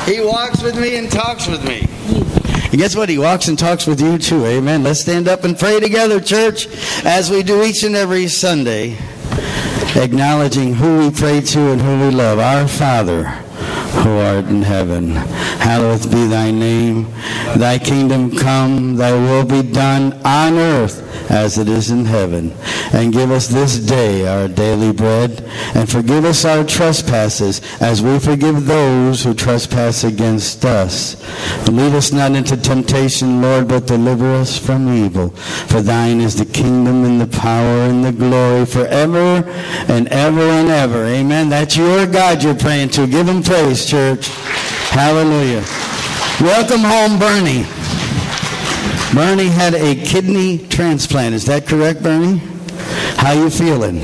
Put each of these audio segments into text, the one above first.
He walks with me and talks with me. And guess what? He walks and talks with you too. Amen. Let's stand up and pray together, church, as we do each and every Sunday, acknowledging who we pray to and who we love. Our Father, who art in heaven, hallowed be thy name. Thy kingdom come, thy will be done on earth as it is in heaven. And give us this day our daily bread, and forgive us our trespasses as we forgive those who trespass against us. And lead us not into temptation, Lord, but deliver us from evil. For thine is the kingdom and the power and the glory forever and ever and ever. Amen. That's your God you're praying to. Give him praise, church. Hallelujah. Welcome home, Bernie. Bernie had a kidney transplant. Is that correct, Bernie? How you feeling?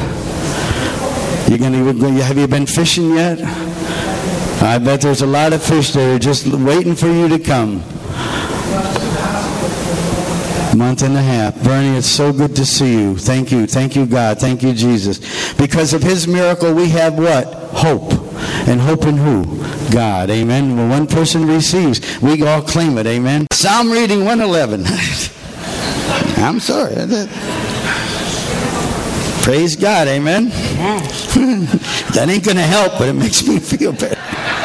Have you been fishing yet? I bet there's a lot of fish there just waiting for you to come. Month and a half. Bernie, it's so good to see you. Thank you. Thank you, God. Thank you, Jesus. Because of his miracle, we have what? Hope. And hope in who? God. Amen. When one person receives, we all claim it. Amen. Psalm reading 111. I'm sorry. Praise God. Amen. That ain't going to help, but it makes me feel better.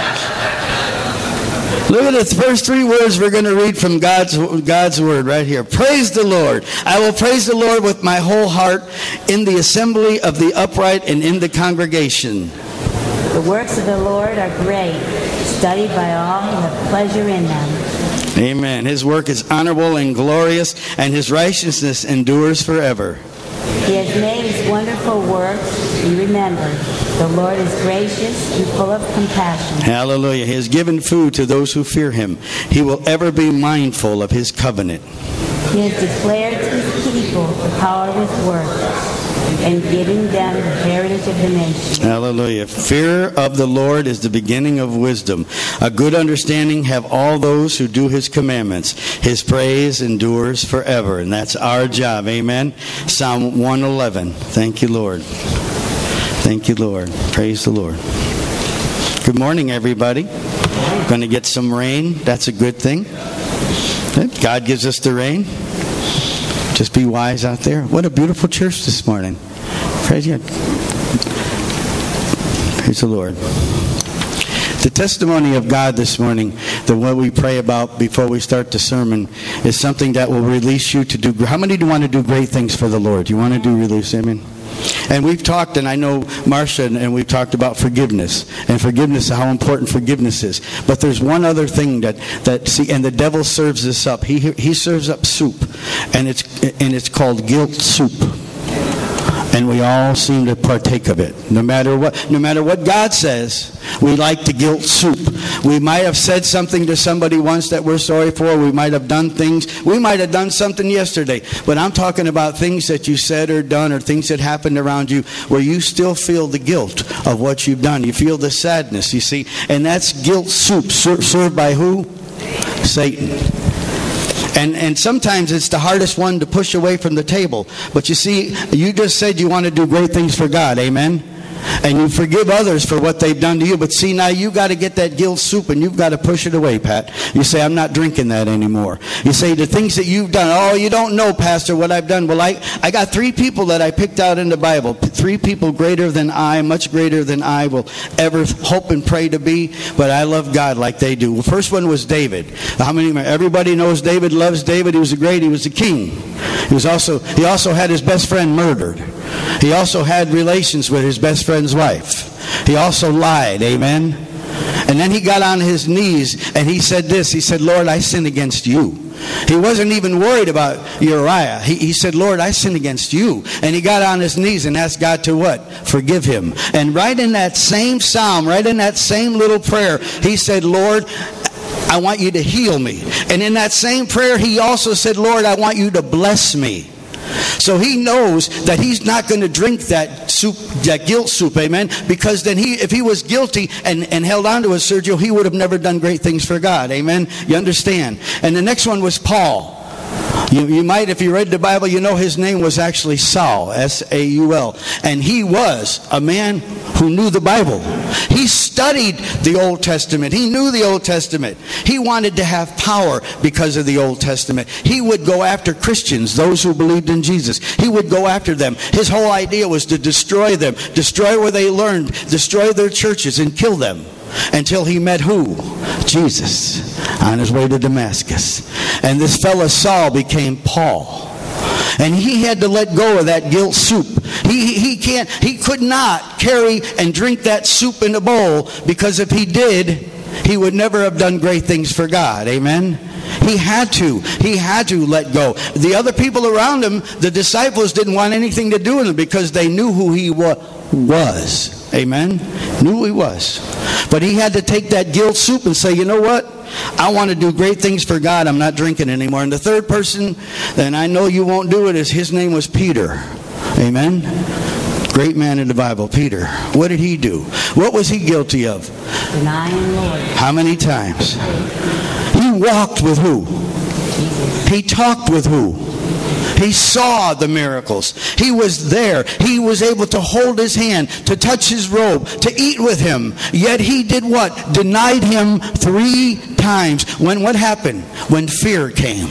Look at the first three words we're going to read from God's word right here. Praise the Lord. I will praise the Lord with my whole heart in the assembly of the upright and in the congregation. The works of the Lord are great, studied by all who have pleasure in them. Amen. His work is honorable and glorious, and his righteousness endures forever. He has made his wonderful works be remembered. The Lord is gracious and full of compassion. Hallelujah. He has given food to those who fear him. He will ever be mindful of his covenant. He has declared to his people the power of his works, and giving them the heritage of the nations. Hallelujah. Fear of the Lord is the beginning of wisdom. A good understanding have all those who do his commandments. His praise endures forever. And that's our job. Amen. Psalm 111. Thank you, Lord. Thank you, Lord. Praise the Lord. Good morning, everybody. Going to get some rain. That's a good thing. God gives us the rain. Just be wise out there. What a beautiful church this morning. Praise God. Praise the Lord. The testimony of God this morning, what we pray about before we start the sermon, is something that will release you to do. How many do want to do great things for the Lord? You want to do release? Amen. And we've talked, and I know Marcia, and we've talked about forgiveness, and forgiveness, how important forgiveness is. But there's one other thing that and the devil serves this up. He serves up soup, and it's called guilt soup. And we all seem to partake of it. No matter what God says, we like the guilt soup. We might have said something to somebody once that we're sorry for. We might have done things. We might have done something yesterday. But I'm talking about things that you said or done, or things that happened around you where you still feel the guilt of what you've done. You feel the sadness, you see. And that's guilt soup served by who? Satan. And sometimes it's the hardest one to push away from the table. But you see, you just said you want to do great things for God. Amen? And you forgive others for what they've done to you. But see, now you got to get that guilt soup, and you've got to push it away, Pat. You say, I'm not drinking that anymore. You say, the things that you've done, oh, you don't know, Pastor, what I've done. Well, I got 3 people that I picked out in the Bible. 3 people greater than I, much greater than I will ever hope and pray to be. But I love God like they do. The first one was David. How many? Everybody knows David, loves David. He was a king. He also had his best friend murdered. He also had relations with his best friend's wife. He also lied. Amen. And then he got on his knees and he said this. He said, Lord, I sin against you. He wasn't even worried about Uriah. He said, Lord, I sin against you. And he got on his knees and asked God to what? Forgive him. And right in that same psalm, right in that same little prayer, he said, Lord, I want you to heal me. And in that same prayer, he also said, Lord, I want you to bless me. So he knows that he's not going to drink that soup, that guilt soup, amen? Because then if he was guilty and held on to it, Sergio, he would have never done great things for God, amen? You understand? And the next one was Paul. You might, if you read the Bible, you know his name was actually Saul, S-A-U-L. And he was a man who knew the Bible. He studied the Old Testament. He knew the Old Testament. He wanted to have power because of the Old Testament. He would go after Christians, those who believed in Jesus. He would go after them. His whole idea was to destroy them, destroy where they learned, destroy their churches, and kill them. Until he met who? Jesus, on his way to Damascus. And this fellow Saul became Paul. And he had to let go of that guilt soup. He could not carry and drink that soup in a bowl, because if he did, he would never have done great things for God. Amen? He had to let go. The other people around him, the disciples, didn't want anything to do with him because they knew who he was. Amen? Knew who he was. But he had to take that guilt soup and say, you know what? I want to do great things for God. I'm not drinking anymore. And the third person, and I know you won't do it, is his name was Peter. Amen? Great man in the Bible, Peter. What did he do? What was he guilty of? Denying Lord. How many times? He walked with who? He talked with who? He saw the miracles. He was there. He was able to hold his hand, to touch his robe, to eat with him. Yet he did what? Denied him 3 times. What happened? When fear came.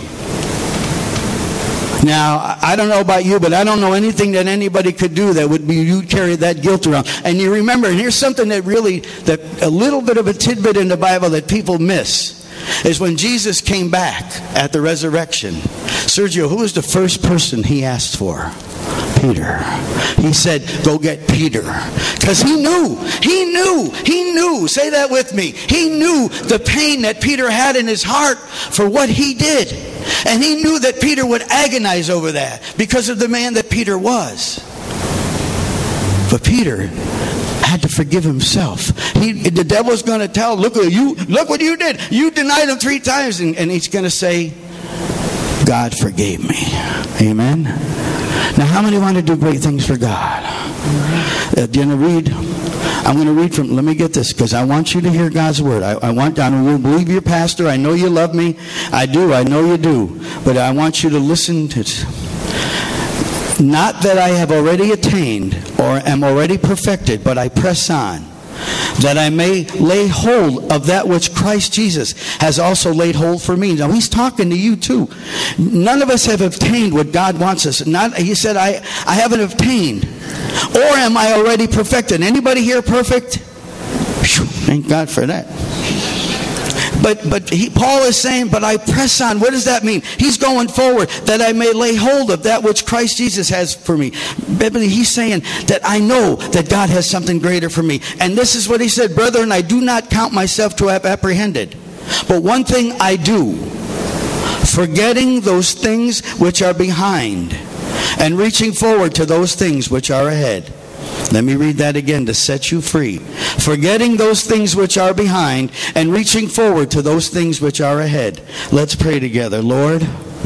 Now, I don't know about you, but I don't know anything that anybody could do that would be you carry that guilt around. And you remember, and here's something that a little bit of a tidbit in the Bible that people miss, is when Jesus came back at the resurrection. Sergio, who was the first person he asked for? Peter. He said, go get Peter. Because he knew, say that with me, he knew the pain that Peter had in his heart for what he did. And he knew that Peter would agonize over that because of the man that Peter was. But Peter had to forgive himself. The devil's going to tell, look what you did. You denied him 3 times. And he's going to say, God forgave me. Amen? Now, how many want to do great things for God? I'm going to read from, let me get this, because I want you to hear God's word. I will believe your pastor. I know you love me. I do. I know you do. But I want you to listen to it. Not that I have already attained or am already perfected, but I press on, that I may lay hold of that which Christ Jesus has also laid hold for me. Now, he's talking to you too. None of us have obtained what God wants us. He said, I haven't obtained. Or am I already perfected? Anybody here perfect? Thank God for that. But Paul is saying, but I press on. What does that mean? He's going forward, that I may lay hold of that which Christ Jesus has for me. He's saying that I know that God has something greater for me. And this is what he said, brethren, I do not count myself to have apprehended. But one thing I do, forgetting those things which are behind, and reaching forward to those things which are ahead. Let me read that again to set you free. Forgetting those things which are behind and reaching forward to those things which are ahead. Let's pray together. Lord,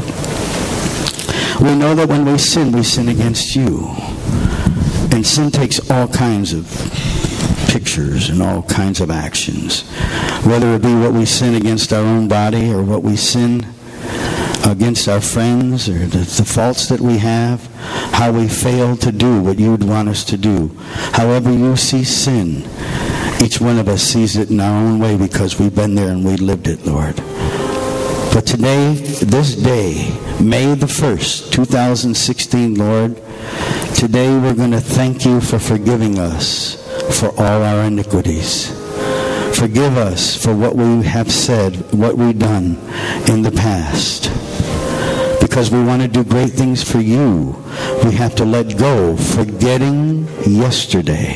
we know that when we sin against you. And sin takes all kinds of pictures and all kinds of actions. Whether it be what we sin against our own body or what we sin against our friends or the faults that we have, how we fail to do what you would want us to do. However you see sin, each one of us sees it in our own way because we've been there and we lived it, Lord. But today, this day, May the 1st, 2016, Lord, today we're going to thank you for forgiving us for all our iniquities. Forgive us for what we have said, what we've done in the past. Because we want to do great things for you, we have to let go, forgetting yesterday.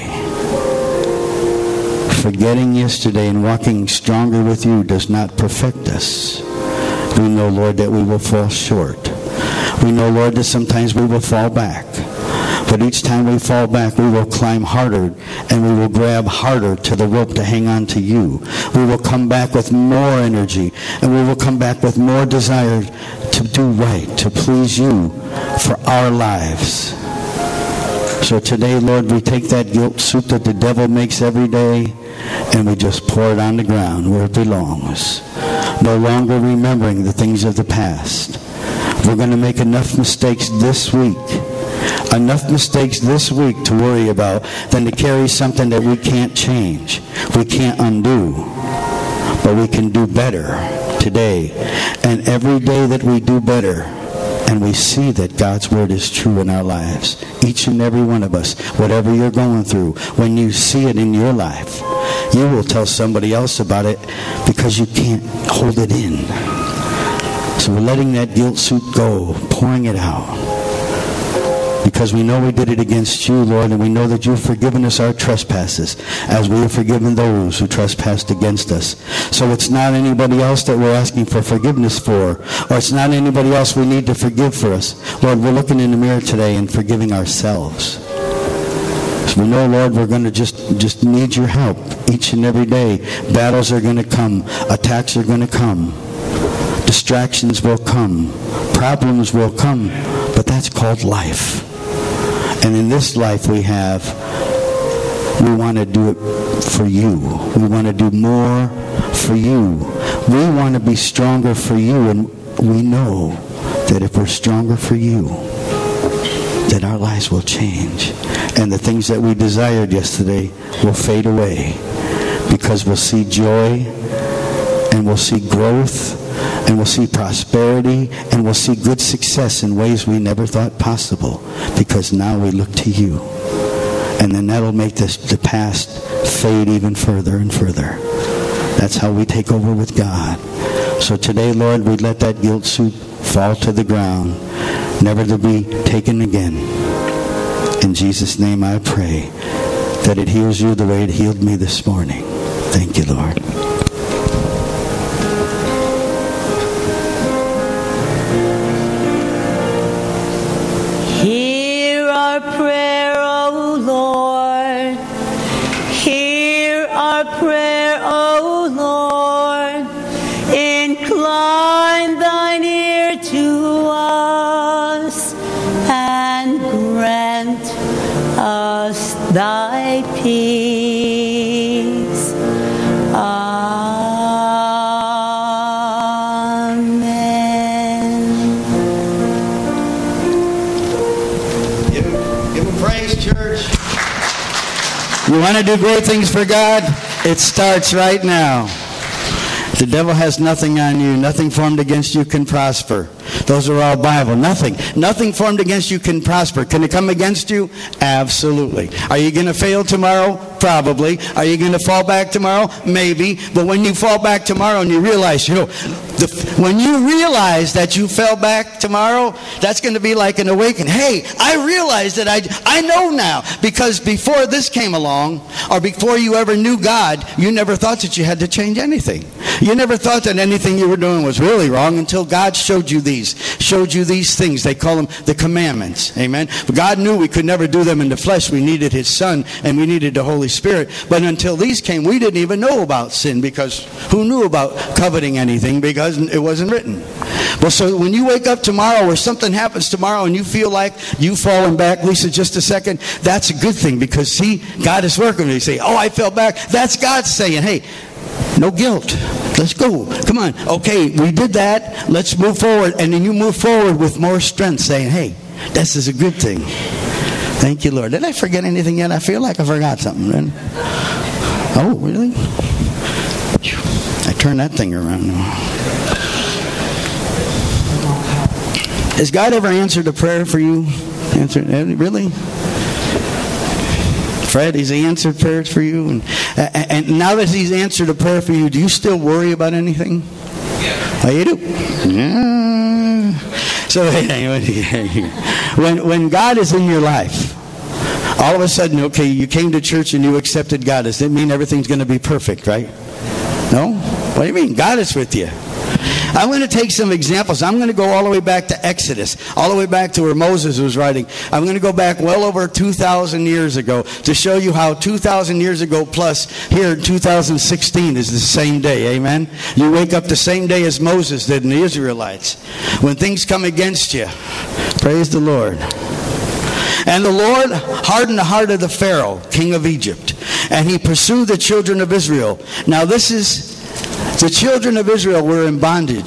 Forgetting yesterday and walking stronger with you does not perfect us. We know, Lord, that we will fall short. We know, Lord, that sometimes we will fall back. But each time we fall back, we will climb harder and we will grab harder to the rope to hang on to you. We will come back with more energy and we will come back with more desire to do right, to please you for our lives. So today, Lord, we take that guilt soup that the devil makes every day and we just pour it on the ground where it belongs. No longer remembering the things of the past, We're going to make enough mistakes this week. Enough mistakes this week to worry about than to carry something that we can't change. We can't undo. But we can do better today. And every day that we do better, and we see that God's Word is true in our lives, each and every one of us, whatever you're going through, when you see it in your life, you will tell somebody else about it because you can't hold it in. So we're letting that guilt suit go, pouring it out. Because we know we did it against you, Lord, and we know that you've forgiven us our trespasses as we have forgiven those who trespassed against us. So it's not anybody else that we're asking for forgiveness for, or it's not anybody else we need to forgive for us. Lord, we're looking in the mirror today and forgiving ourselves. So we know, Lord, we're going to just need your help each and every day. Battles are going to come. Attacks are going to come. Distractions will come. Problems will come. But that's called life. And in this life we want to do it for you. We want to do more for you. We want to be stronger for you. And we know that if we're stronger for you, that our lives will change. And the things that we desired yesterday will fade away. Because we'll see joy, and we'll see growth, and we'll see prosperity, and we'll see good success in ways we never thought possible, because now we look to you. And then that'll make the past fade even further and further. That's how we take over with God. So today, Lord, we let that guilt suit fall to the ground, never to be taken again. In Jesus' name I pray that it heals you the way it healed me this morning. Thank you, Lord. Hear our prayer, O Lord. Hear our prayer, O Lord. Incline thine ear to us and grant us thy peace. You want to do great things for God? It starts right now. The devil has nothing on you. Nothing formed against you can prosper. Those are all Bible. Nothing formed against you can prosper. Can it come against you? Absolutely. Are you going to fail tomorrow? Probably. Are you going to fall back tomorrow? Maybe. But when you fall back tomorrow and you realize, when you realize that you fell back tomorrow, that's going to be like an awakening. Hey, I realize that I know now. Because before this came along, or before you ever knew God, you never thought that you had to change anything. You never thought that anything you were doing was really wrong until God showed you these things. They call them the commandments. Amen. But God knew we could never do them in the flesh. We needed His Son and we needed the Holy Spirit. But until these came, we didn't even know about sin, because who knew about coveting anything? Because it wasn't written. Well, so when you wake up tomorrow or something happens tomorrow and you feel like you've fallen back, Lisa, just a second, that's a good thing, because see, God is working. You say, oh, I fell back. That's God saying, hey, no guilt. Let's go. Come on. Okay, we did that. Let's move forward. And then you move forward with more strength, saying, hey, this is a good thing. Thank you, Lord. Did I forget anything yet? I feel like I forgot something. Then. Oh, really? I turned that thing around now. Has God ever answered a prayer for you? Really? Fred, He's answered prayers for you? And now that He's answered a prayer for you, do you still worry about anything? Yeah. Oh, you do? Yeah. So when God is in your life, all of a sudden, okay, you came to church and you accepted God. Does that mean everything's going to be perfect, right? No? What do you mean? God is with you. I'm going to take some examples. I'm going to go all the way back to Exodus, all the way back to where Moses was writing. I'm going to go back well over 2,000 years ago to show you how 2,000 years ago plus here in 2016 is the same day. Amen? You wake up the same day as Moses did in the Israelites. When things come against you, praise the Lord. And the Lord hardened the heart of the Pharaoh, king of Egypt, and he pursued the children of Israel. Now this is... The children of Israel were in bondage.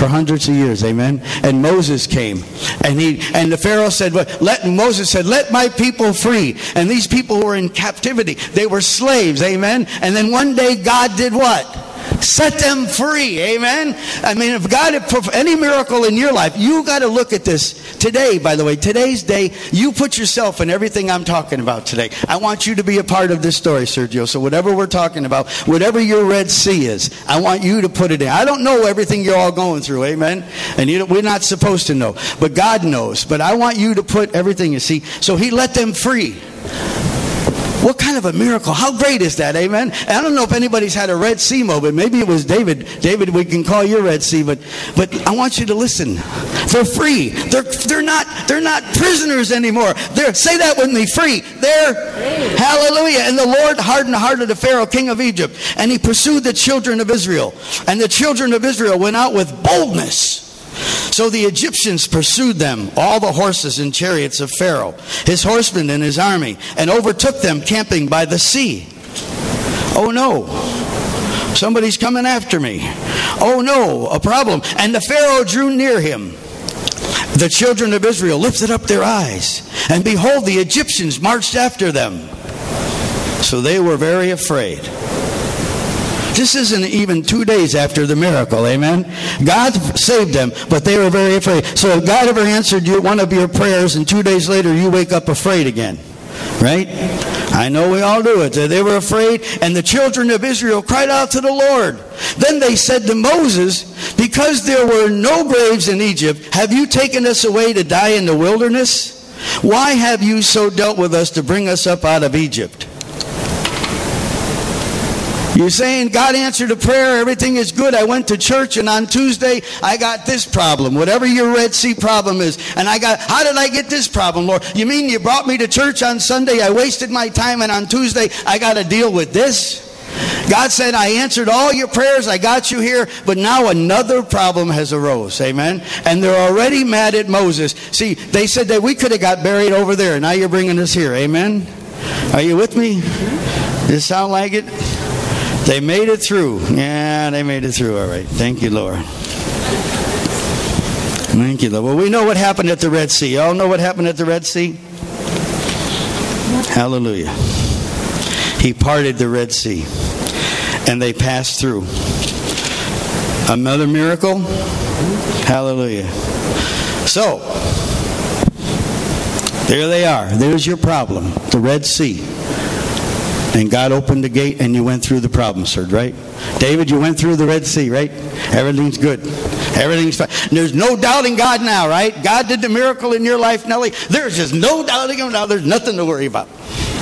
for hundreds of years. Amen. And Moses came, and the Pharaoh said, Moses said, let my people free. And these people were in captivity. They were slaves. Amen. And then one day God did what? Set them free. Amen. I mean, if God had any miracle in your life, you got to look at this today. By the way, today's day, you put yourself in everything I'm talking about today. I want you to be a part of this story, Sergio. So whatever we're talking about, whatever your Red Sea is, I want you to put it in. I don't know everything you're all going through. Amen. And we're not supposed to know, but God knows. But I want you to put everything. You see, so He let them free. What kind of a miracle? How great is that? Amen. And I don't know if anybody's had a Red Sea moment. Maybe it was David. David, we can call your Red Sea, but I want you to listen. They're free. They're not prisoners anymore. Say that with me, free. They're free. Hallelujah. And the Lord hardened the heart of the Pharaoh, king of Egypt, and he pursued the children of Israel. And the children of Israel went out with boldness. So the Egyptians pursued them, all the horses and chariots of Pharaoh, his horsemen and his army, and overtook them camping by the sea. Oh no, somebody's coming after me. Oh no, a problem. And the Pharaoh drew near him. The children of Israel lifted up their eyes, and behold, the Egyptians marched after them. So they were very afraid. This isn't even 2 days after the miracle, amen? God saved them, but they were very afraid. So if God ever answered one of your prayers, and 2 days later you wake up afraid again, right? I know we all do it. They were afraid, and the children of Israel cried out to the Lord. Then they said to Moses, because there were no graves in Egypt, have you taken us away to die in the wilderness? Why have you so dealt with us to bring us up out of Egypt? You're saying God answered a prayer, everything is good. I went to church, and on Tuesday I got this problem, whatever your Red Sea problem is. And how did I get this problem, Lord? You mean you brought me to church on Sunday, I wasted my time, and on Tuesday I got to deal with this? God said, I answered all your prayers, I got you here, but now another problem has arose, amen? And they're already mad at Moses. See, they said that we could have got buried over there, now you're bringing us here, amen? Are you with me? Does it sound like it? They made it through. Yeah, they made it through. All right. Thank you, Lord. Thank you, Lord. Well, we know what happened at the Red Sea. You all know what happened at the Red Sea? Hallelujah. He parted the Red Sea, and they passed through. Another miracle? Hallelujah. So, there they are. There's your problem, the Red Sea. And God opened the gate and you went through the problem, sir, right? David, you went through the Red Sea, right? Everything's good. Everything's fine. There's no doubting God now, right? God did the miracle in your life, Nellie. There's just no doubting Him now. There's nothing to worry about.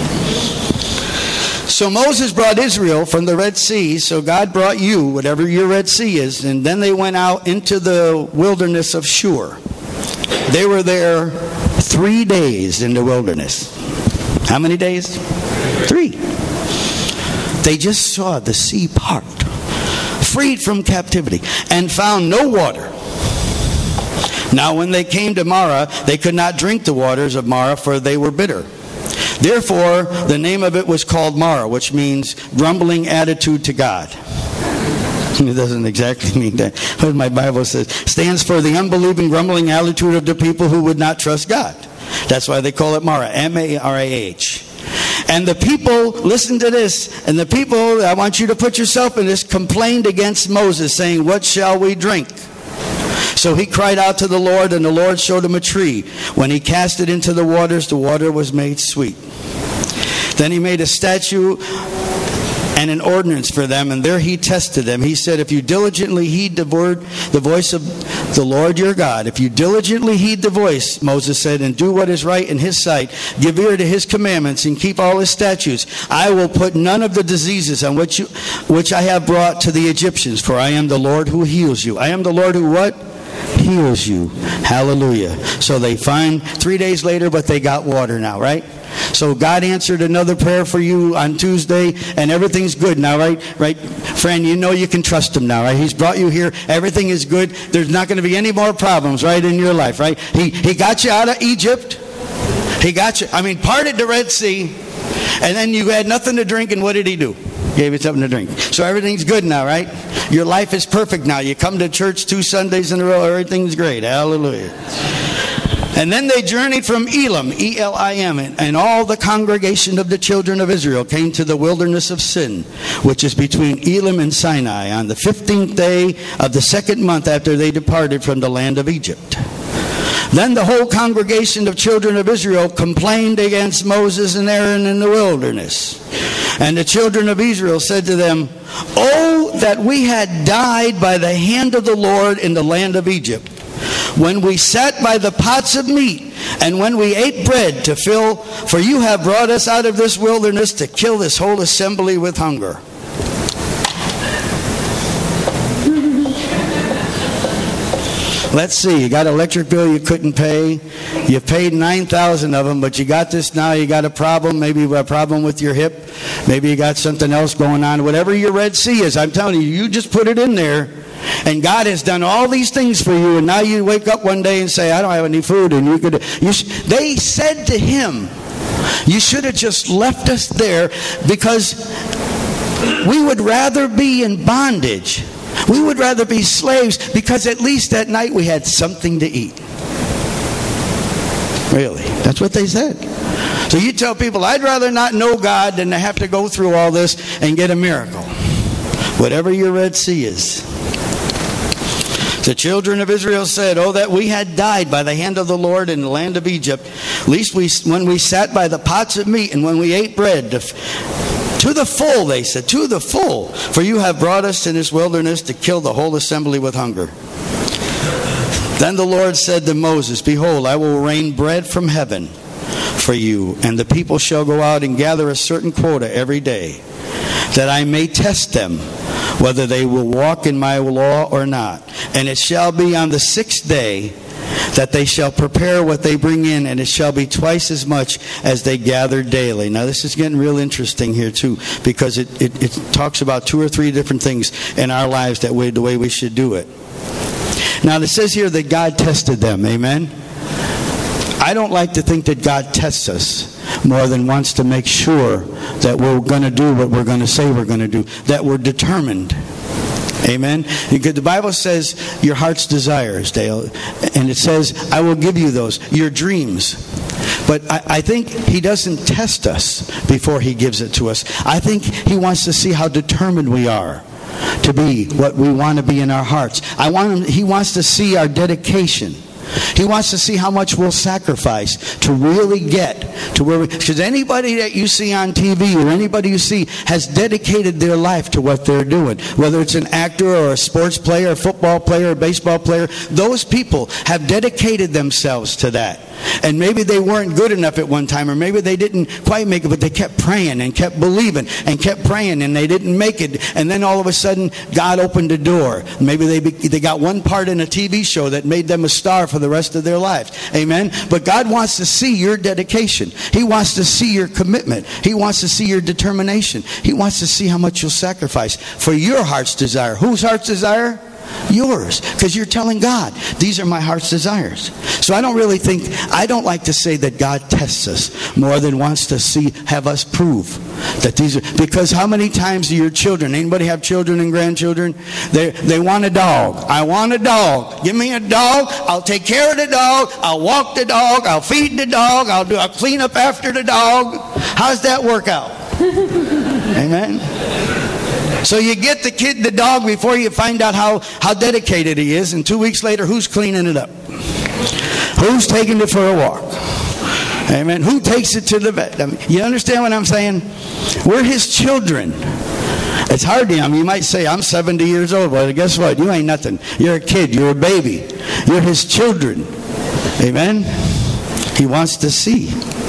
So Moses brought Israel from the Red Sea. So God brought you, whatever your Red Sea is. And then they went out into the wilderness of Shur. They were there 3 days in the wilderness. How many days? 3. They just saw the sea part, freed from captivity, and found no water. Now when they came to Marah, they could not drink the waters of Marah, for they were bitter. Therefore, the name of it was called Marah, which means grumbling attitude to God. It doesn't exactly mean that, but my Bible says, stands for the unbelieving, grumbling attitude of the people who would not trust God. That's why they call it Marah, M-A-R-A-H. And the people, listen to this, and the people, I want you to put yourself in this, complained against Moses, saying, what shall we drink? So he cried out to the Lord, and the Lord showed him a tree. When he cast it into the water was made sweet. Then he made a statue and an ordinance for them, and there he tested them. He said, if you diligently heed the voice of the Lord your God, if you diligently heed the voice, Moses said, and do what is right in His sight, give ear to His commandments, and keep all His statutes, I will put none of the diseases on which I have brought to the Egyptians, for I am the Lord who heals you. I am the Lord who what? Heals you. Hallelujah. So they find 3 days later, but they got water now, right? So God answered another prayer for you on Tuesday, and everything's good now, right? Right, friend, you know you can trust Him now, right? He's brought you here. Everything is good. There's not going to be any more problems, right, in your life, right? He got you out of Egypt. He got you, parted the Red Sea, and then you had nothing to drink, and what did He do? Gave you something to drink. So everything's good now, right? Your life is perfect now. You come to church 2 Sundays in a row, everything's great. Hallelujah. And then they journeyed from Elim, E-L-I-M, and all the congregation of the children of Israel came to the wilderness of Sin, which is between Elim and Sinai, on the 15th day of the 2nd month after they departed from the land of Egypt. Then the whole congregation of children of Israel complained against Moses and Aaron in the wilderness. And the children of Israel said to them, "Oh, that we had died by the hand of the Lord in the land of Egypt, when we sat by the pots of meat, and when we ate bread to fill, for you have brought us out of this wilderness to kill this whole assembly with hunger." Let's see, you got an electric bill you couldn't pay. You paid 9,000 of them, but you got this now, you got a problem. Maybe a problem with your hip. Maybe you got something else going on. Whatever your Red Sea is, I'm telling you, you just put it in there. And God has done all these things for you, and now you wake up one day and say, "I don't have any food." And they said to him, "You should have just left us there, because we would rather be in bondage. We would rather be slaves, because at least at night we had something to eat." Really, that's what they said. So you tell people, "I'd rather not know God than to have to go through all this and get a miracle." Whatever your Red Sea is. The children of Israel said, "Oh, that we had died by the hand of the Lord in the land of Egypt, at least when we sat by the pots of meat and when we ate bread to the full," they said, "to the full, for you have brought us to this wilderness to kill the whole assembly with hunger." Then the Lord said to Moses, "Behold, I will rain bread from heaven for you, and the people shall go out and gather a certain quota every day, that I may test them whether they will walk in my law or not. And it shall be on the 6th day that they shall prepare what they bring in, and it shall be twice as much as they gather daily." Now this is getting real interesting here too, because it talks about 2 or 3 different things in our lives the way we should do it. Now it says here that God tested them. Amen. I don't like to think that God tests us more than wants to make sure that we're going to do what we're going to say we're going to do, that we're determined. Amen. Because the Bible says your heart's desires, Dale, and it says, "I will give you those, your dreams." But I think he doesn't test us before he gives it to us. I think he wants to see how determined we are to be what we want to be in our hearts. He wants to see our dedication. He wants to see how much we'll sacrifice to really get to where because anybody that you see on TV or anybody you see has dedicated their life to what they're doing. Whether it's an actor or a sports player, a football player, a baseball player, those people have dedicated themselves to that. And maybe they weren't good enough at one time, or maybe they didn't quite make it, but they kept praying and kept believing and kept praying, and they didn't make it. And then all of a sudden, God opened a door. Maybe they got one part in a TV show that made them a star for the rest of their lives. Amen? But God wants to see your dedication. He wants to see your commitment. He wants to see your determination. He wants to see how much you'll sacrifice for your heart's desire. Whose heart's desire? Yours, because you're telling God, these are my heart's desires. So I don't like to say that God tests us more than wants to have us prove that these are, because how many times do your children, anybody have children and grandchildren? They want a dog. I want a dog. Give me a dog. I'll take care of the dog. I'll walk the dog. I'll feed the dog. I'll clean up after the dog. How's that work out? Amen. So you get the dog before you find out how dedicated he is, and 2 weeks later, who's cleaning it up? Who's taking it for a walk? Amen. Who takes it to the vet? I mean, you understand what I'm saying? We're his children. It's hard to him. You might say, "I'm 70 years old." Well, guess what? You ain't nothing. You're a kid. You're a baby. You're his children. Amen. He wants to see.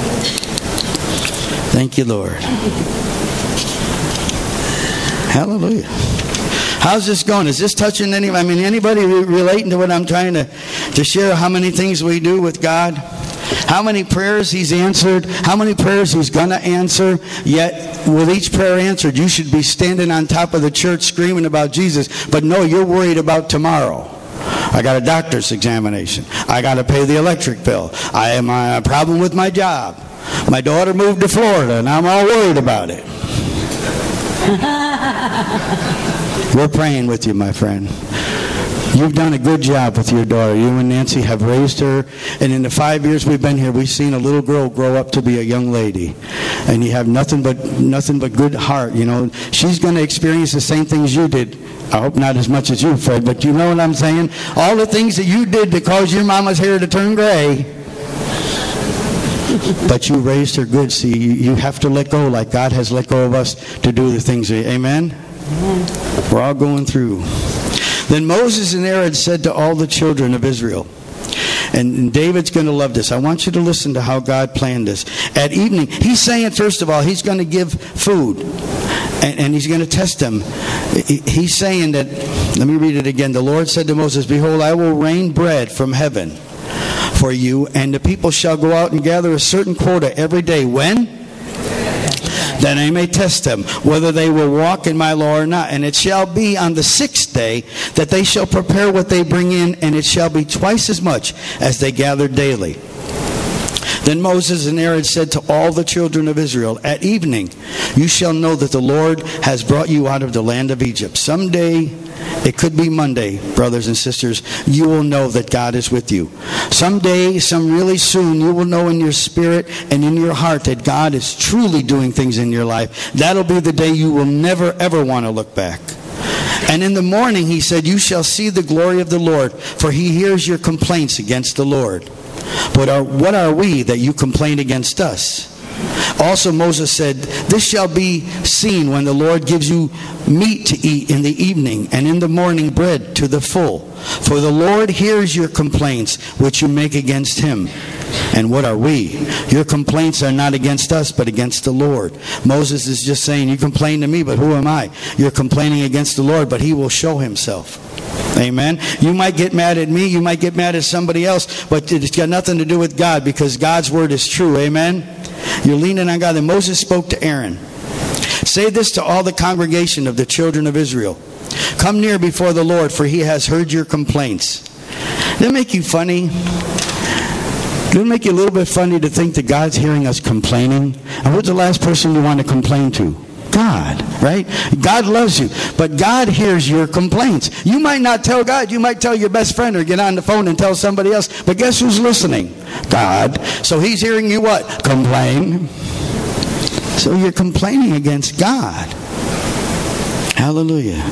Thank you, Lord. Hallelujah. How's this going? Is this touching anybody relating to what I'm trying to share? How many things we do with God? How many prayers he's answered? How many prayers he's going to answer? Yet, with each prayer answered, you should be standing on top of the church screaming about Jesus. But no, you're worried about tomorrow. I got a doctor's examination. I got to pay the electric bill. I have a problem with my job. My daughter moved to Florida, and I'm all worried about it. We're praying with you, my friend. You've done a good job with your daughter. You and Nancy have raised her. And in the 5 years we've been here, we've seen a little girl grow up to be a young lady. And you have nothing but good heart. You know, she's going to experience the same things you did. I hope not as much as you, Fred, but you know what I'm saying? All the things that you did to cause your mama's hair to turn gray. But you raised her good. See, you have to let go like God has let go of us to do the things. Amen? We're all going through. Then Moses and Aaron said to all the children of Israel, and David's going to love this. I want you to listen to how God planned this. At evening, he's saying, first of all, he's going to give food. And he's going to test them. He's saying that, let me read it again. The Lord said to Moses, behold, I will rain bread from heaven for you, and the people shall go out and gather a certain quota every day. When? That I may test them, whether they will walk in my law or not. And it shall be on the 6th day that they shall prepare what they bring in, and it shall be twice as much as they gather daily. Then Moses and Aaron said to all the children of Israel, at evening you shall know that the Lord has brought you out of the land of Egypt. Someday, it could be Monday, brothers and sisters, you will know that God is with you. Someday, really soon, you will know in your spirit and in your heart that God is truly doing things in your life. That'll be the day you will never, ever want to look back. And in the morning, he said, you shall see the glory of the Lord, for he hears your complaints against the Lord. But what are we that you complain against us? Also Moses said, this shall be seen when the Lord gives you meat to eat in the evening, and in the morning bread to the full. For the Lord hears your complaints which you make against him. And what are we? Your complaints are not against us, but against the Lord. Moses is just saying, you complain to me, but who am I? You're complaining against the Lord, but he will show himself. Amen. You might get mad at me, you might get mad at somebody else, but it's got nothing to do with God, because God's word is true. Amen. You're leaning on God. Then Moses spoke to Aaron. Say this to all the congregation of the children of Israel. Come near before the Lord, for he has heard your complaints. Doesn't it make you funny? Doesn't it make you a little bit funny to think that God's hearing us complaining? And what's the last person you want to complain to? God, right? God loves you, but God hears your complaints. You might not tell God. You might tell your best friend or get on the phone and tell somebody else, but guess who's listening? God. So he's hearing you what? Complain. So you're complaining against God. Hallelujah.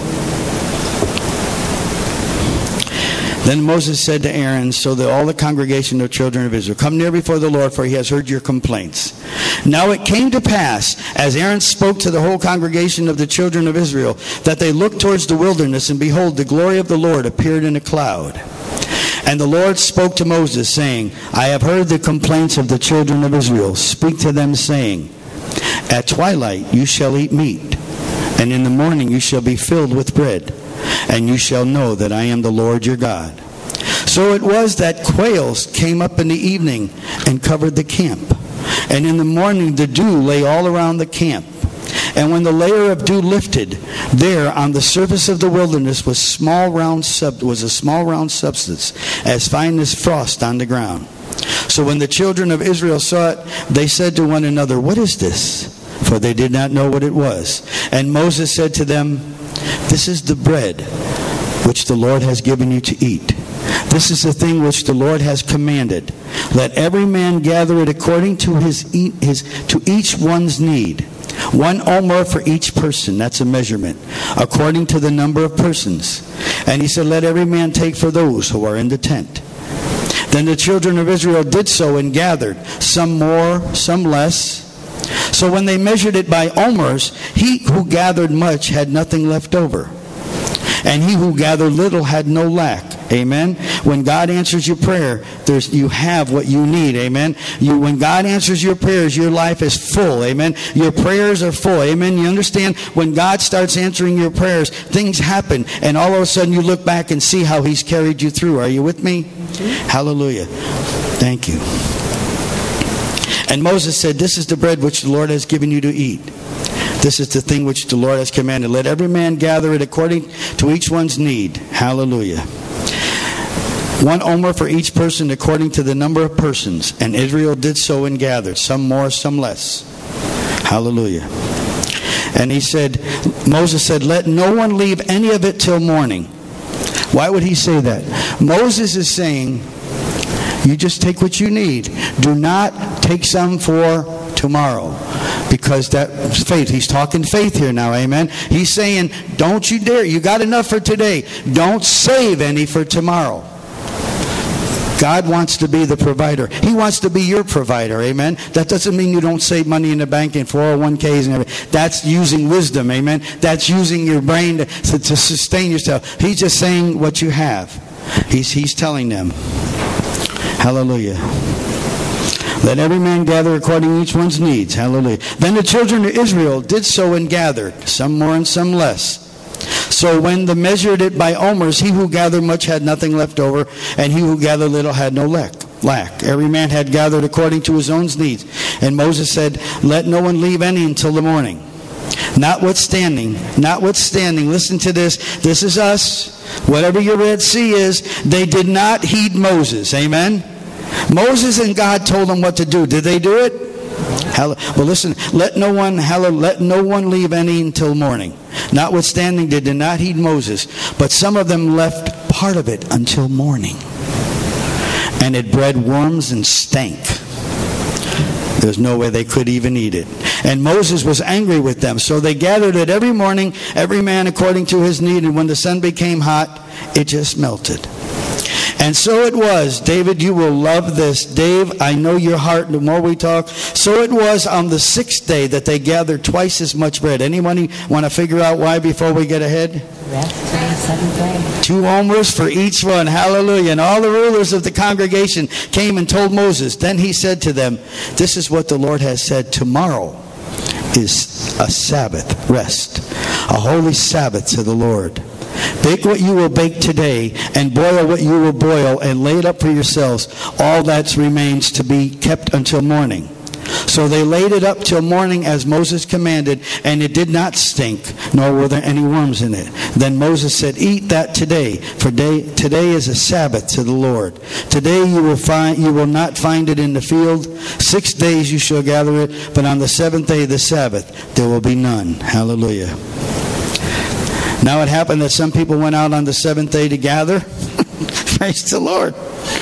Then Moses said to Aaron, so that all the congregation of children of Israel, come near before the Lord, for he has heard your complaints. Now it came to pass, as Aaron spoke to the whole congregation of the children of Israel, that they looked towards the wilderness, and behold, the glory of the Lord appeared in a cloud. And the Lord spoke to Moses, saying, I have heard the complaints of the children of Israel. Speak to them, saying, at twilight you shall eat meat, and in the morning you shall be filled with bread, and you shall know that I am the Lord your God. So it was that quails came up in the evening and covered the camp. And in the morning the dew lay all around the camp. And when the layer of dew lifted, there on the surface of the wilderness was a small round substance, as fine as frost on the ground. So when the children of Israel saw it, they said to one another, what is this? For they did not know what it was. And Moses said to them, this is the bread which the Lord has given you to eat. This is the thing which the Lord has commanded. Let every man gather it according to to each one's need. 1 omer for each person. That's a measurement. According to the number of persons. And he said, let every man take for those who are in the tent. Then the children of Israel did so and gathered, some more, some less. So when they measured it by omers, he who gathered much had nothing left over. And he who gathered little had no lack. Amen. When God answers your prayer, you have what you need. Amen. When God answers your prayers, your life is full. Amen. Your prayers are full. Amen. You understand? When God starts answering your prayers, things happen. And all of a sudden you look back and see how he's carried you through. Are you with me? Hallelujah. Thank you. And Moses said, this is the bread which the Lord has given you to eat. This is the thing which the Lord has commanded. Let every man gather it according to each one's need. Hallelujah. 1 omer for each person according to the number of persons. And Israel did so and gathered, some more, some less. Hallelujah. And he said, Moses said, let no one leave any of it till morning. Why would he say that? Moses is saying, you just take what you need. Do not take some for tomorrow. Because that's faith. He's talking faith here now, amen? He's saying, don't you dare. You got enough for today. Don't save any for tomorrow. God wants to be the provider. He wants to be your provider, amen? That doesn't mean you don't save money in the bank and 401ks and everything. That's using wisdom, amen? That's using your brain to sustain yourself. He's just saying what you have. He's telling them. Hallelujah. Let every man gather according to each one's needs. Hallelujah. Then the children of Israel did so and gathered, some more and some less. So when they measured it by omers, he who gathered much had nothing left over, and he who gathered little had no lack. Every man had gathered according to his own needs. And Moses said, let no one leave any until the morning. Notwithstanding, listen to this. This is us. Whatever your Red Sea is, they did not heed Moses. Amen? Moses and God told them what to do. Did they do it? Well, listen. Let no one leave any until morning. Notwithstanding, they did not heed Moses, but some of them left part of it until morning, and it bred worms and stank. There's no way they could even eat it. And Moses was angry with them, so they gathered it every morning, every man according to his need. And when the sun became hot, it just melted. And so it was, David, you will love this. Dave, I know your heart the more we talk. So it was on the 6th day that they gathered twice as much bread. Anyone want to figure out why before we get ahead? Rest on the seventh day. 2 omers for each one. Hallelujah. And all the rulers of the congregation came and told Moses. Then he said to them, this is what the Lord has said. Tomorrow is a Sabbath rest, a holy Sabbath to the Lord. Bake what you will bake today, and boil what you will boil, and lay it up for yourselves. All that remains to be kept until morning. So they laid it up till morning as Moses commanded, and it did not stink, nor were there any worms in it. Then Moses said, eat that today, for today is a Sabbath to the Lord. Today you will not find it in the field. 6 days you shall gather it, but on the 7th day, the Sabbath, there will be none. Hallelujah. Now it happened that some people went out on the 7th day to gather. Praise the Lord.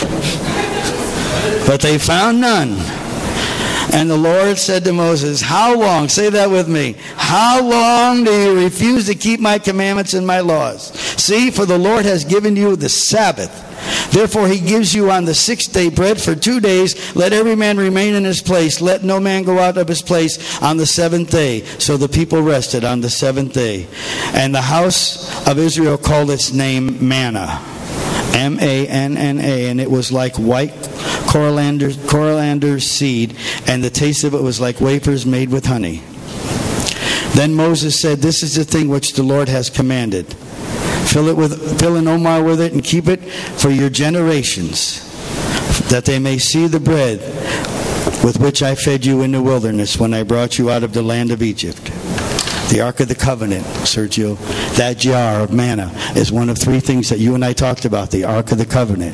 But they found none. And the Lord said to Moses, how long, say that with me, how long do you refuse to keep my commandments and my laws? See, for the Lord has given you the Sabbath. Therefore he gives you on the 6th day bread for 2 days. Let every man remain in his place. Let no man go out of his place on the 7th day. So the people rested on the 7th day. And the house of Israel called its name manna. M-A-N-N-A. And it was like white coriander seed. And the taste of it was like wafers made with honey. Then Moses said, this is the thing which the Lord has commanded. Fill an omer with it and keep it for your generations, that they may see the bread with which I fed you in the wilderness when I brought you out of the land of Egypt. The Ark of the Covenant, Sergio, that jar of manna is one of 3 things that you and I talked about, the Ark of the Covenant.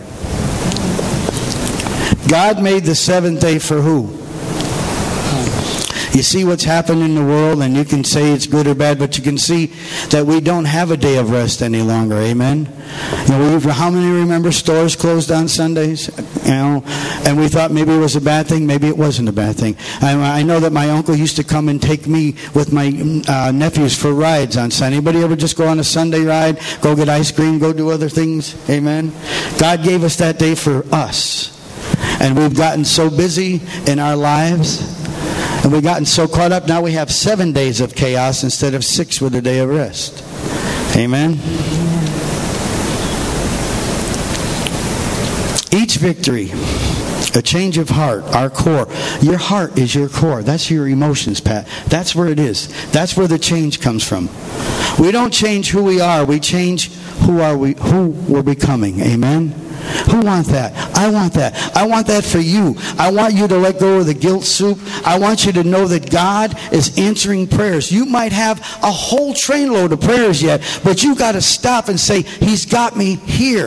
God made the 7th day for who? You see what's happened in the world, and you can say it's good or bad, but you can see that we don't have a day of rest any longer. Amen? You know, how many remember stores closed on Sundays? You know, and we thought maybe it was a bad thing. Maybe it wasn't a bad thing. I know that my uncle used to come and take me with my nephews for rides on Sunday. Anybody ever just go on a Sunday ride, go get ice cream, go do other things? Amen? God gave us that day for us. And we've gotten so busy in our lives. And we've gotten so caught up, now we have 7 days of chaos instead of 6 with a day of rest. Amen? Each victory, a change of heart, our core. Your heart is your core. That's your emotions, Pat. That's where it is. That's where the change comes from. We don't change who we are. We change who we're becoming. Amen? Who wants that? I want that. I want that for you. I want you to let go of the guilt soup. I want you to know that God is answering prayers. You might have a whole trainload of prayers yet, but you got to stop and say, He's got me here.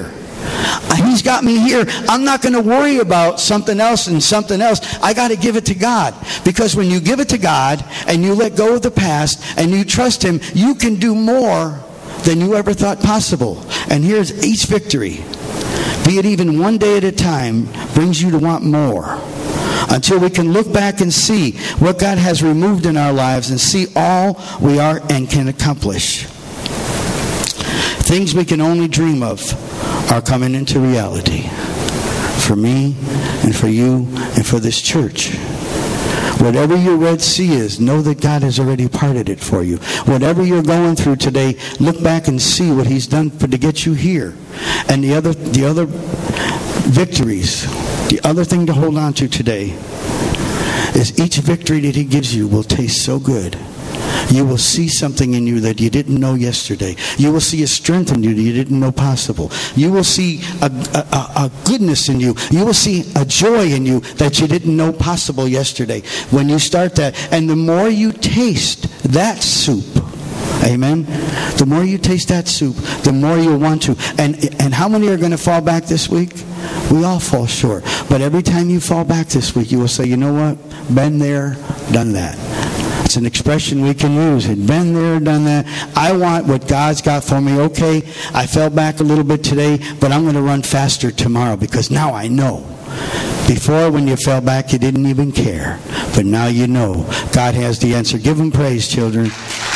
He's got me here. I'm not going to worry about something else and something else. I got to give it to God. Because when you give it to God and you let go of the past and you trust Him, you can do more than you ever thought possible. And here's each victory, be it even one day at a time, brings you to want more. Until we can look back and see what God has removed in our lives and see all we are and can accomplish. Things we can only dream of are coming into reality. For me and for you and for this church. Whatever your Red Sea is, know that God has already parted it for you. Whatever you're going through today, look back and see what He's done to get you here. And the other victories, the other thing to hold on to today is each victory that He gives you will taste so good. You will see something in you that you didn't know yesterday. You will see a strength in you that you didn't know possible. You will see a goodness in you. You will see a joy in you that you didn't know possible yesterday when you start that. And the more you taste that soup, amen, the more you taste that soup, the more you'll want to. And how many are going to fall back this week? We all fall short. But every time you fall back this week, you will say, you know what? Been there, done that. It's an expression we can use. Been there, done that. I want what God's got for me. Okay, I fell back a little bit today, but I'm going to run faster tomorrow because now I know. Before, when you fell back, you didn't even care. But now you know. God has the answer. Give Him praise, children.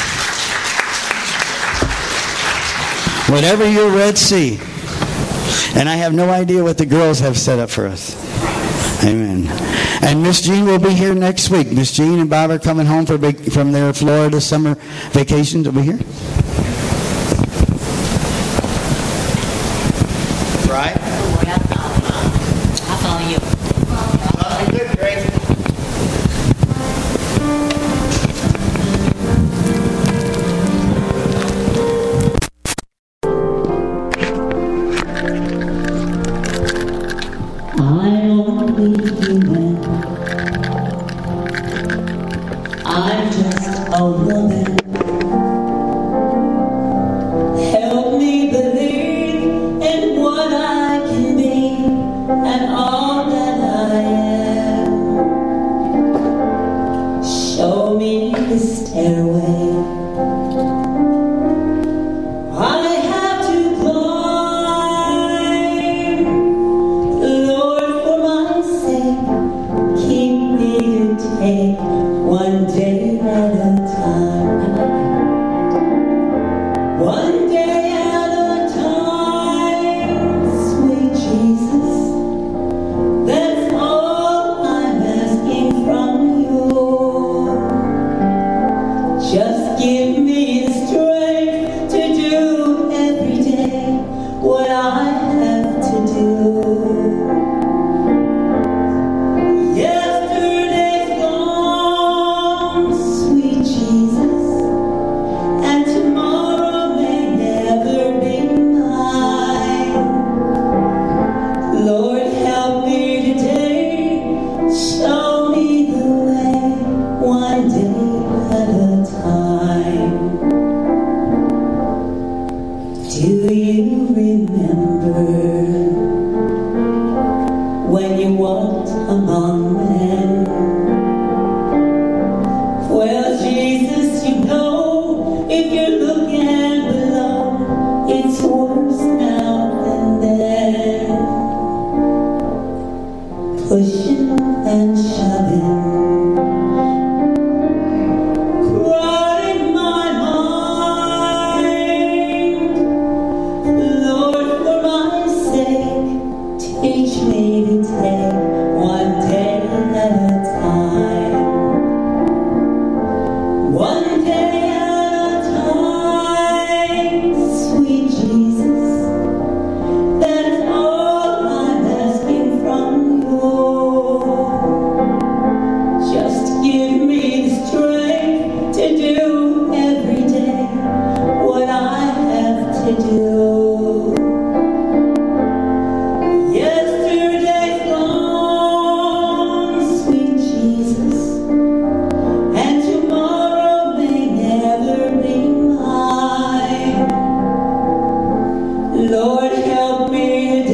Whatever your Red Sea. And I have no idea what the girls have set up for us. Amen. And Miss Jean will be here next week. Miss Jean and Bob are coming home from their Florida summer vacations. They'll be here. Right? I'll follow you. Good, Grace. I'm just a woman. Help me believe in what I can be and all that I am. Show me the stairway I have to climb. Lord, for my sake, keep me to take one day at a time. One day at a time, sweet Jesus. That's all I'm asking from you. Just give me the strength to do every day what I have to do. Yesterday's gone, sweet Jesus, and tomorrow may never be mine. Lord, help me today, show me the way, one day at a time. Do you remember when you walked among men? Well, Jesus, you know, if you're looking below, it's worse now than then. Pushing and shoving, crowding my mind. Lord, for my sake, teach me to take one day at a time. One day at a time, sweet Jesus. That's all I'm asking from you. Just give me the strength to do every day what I have to do. Yesterday's gone, sweet Jesus, and tomorrow may never be mine. Lord, help me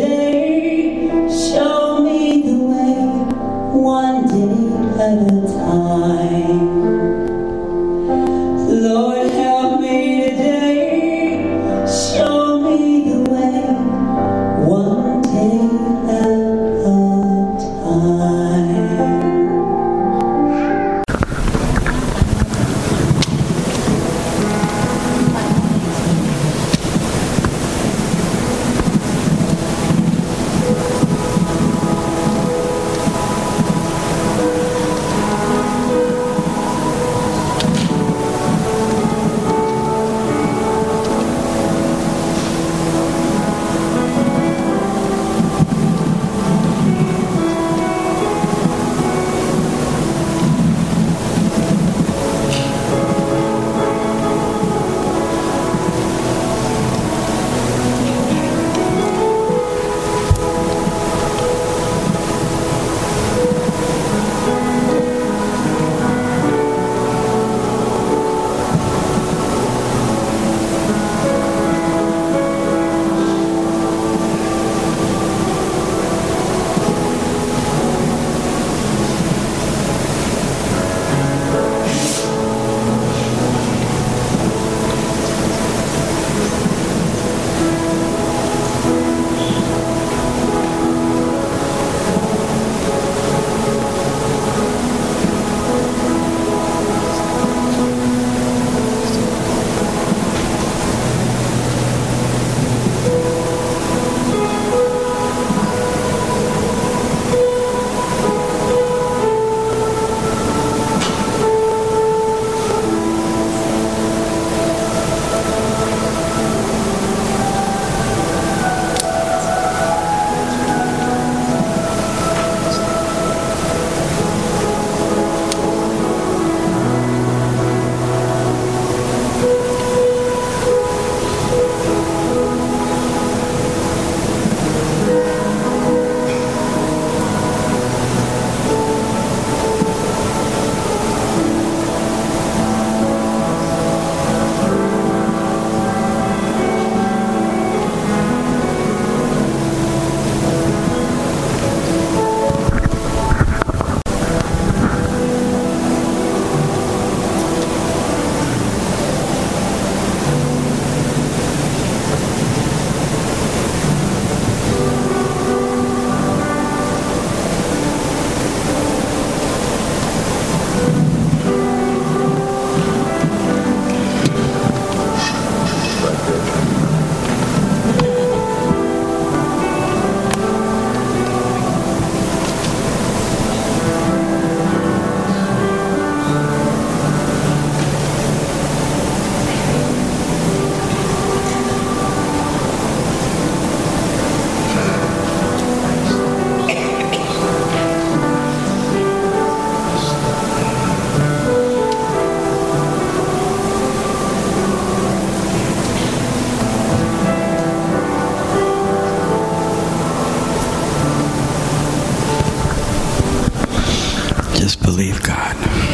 God.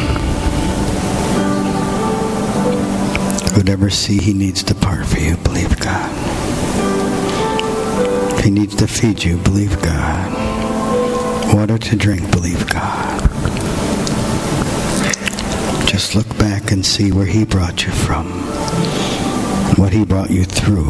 Whatever sea he needs to part for you, believe God. If he needs to feed you, believe God. Water to drink, believe God. Just look back and see where he brought you from, what he brought you through.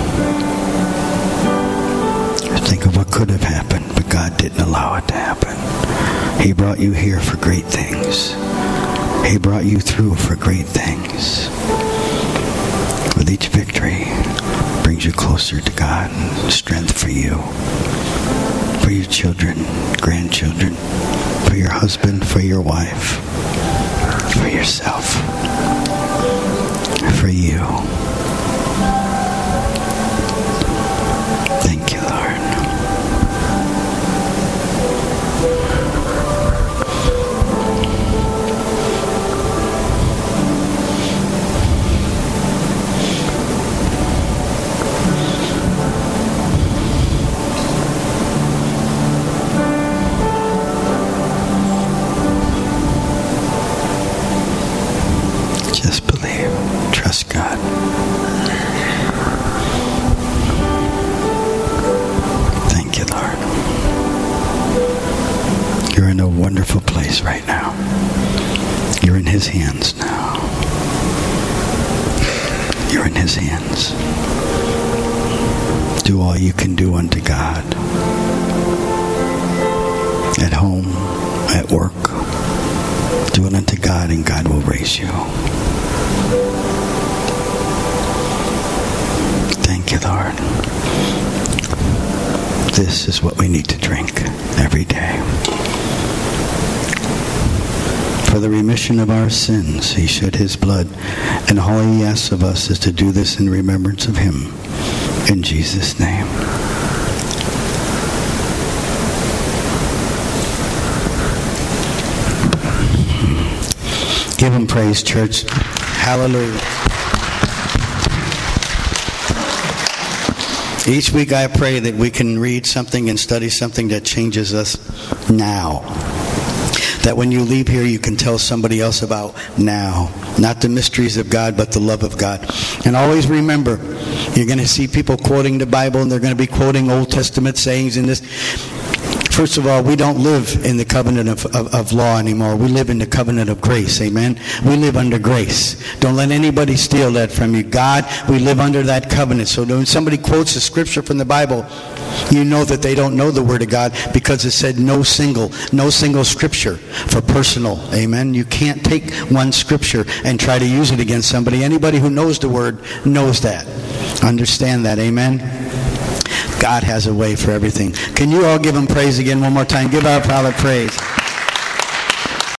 Think of what could have happened, but God didn't allow it to happen. He brought you here for great things. He brought you through for great things. With each victory, brings you closer to God and strength for you, for your children, grandchildren, for your husband, for your wife, for yourself, for you. Thank you, Lord. Just believe. Trust God. Thank you, Lord. You're in a wonderful place right now. You're in his hands now. You're in his hands. Do all you can do unto God. At home, at work. Do it unto God and God will raise you. Thank you, Lord. This is what we need to drink every day. For the remission of our sins, he shed his blood, and all he asks of us is to do this in remembrance of him. In Jesus' name. Give him praise, church. Hallelujah. Each week I pray that we can read something and study something that changes us now. That when you leave here, you can tell somebody else about now. Not the mysteries of God, but the love of God. And always remember, you're going to see people quoting the Bible, and they're going to be quoting Old Testament sayings in this. First of all, we don't live in the covenant of law anymore. We live in the covenant of grace. Amen? We live under grace. Don't let anybody steal that from you. God, we live under that covenant. So when somebody quotes a scripture from the Bible, you know that they don't know the Word of God, because it said no single scripture for personal. Amen? You can't take one scripture and try to use it against somebody. Anybody who knows the Word knows that. Understand that. Amen? God has a way for everything. Can you all give him praise again one more time? Give our Father praise.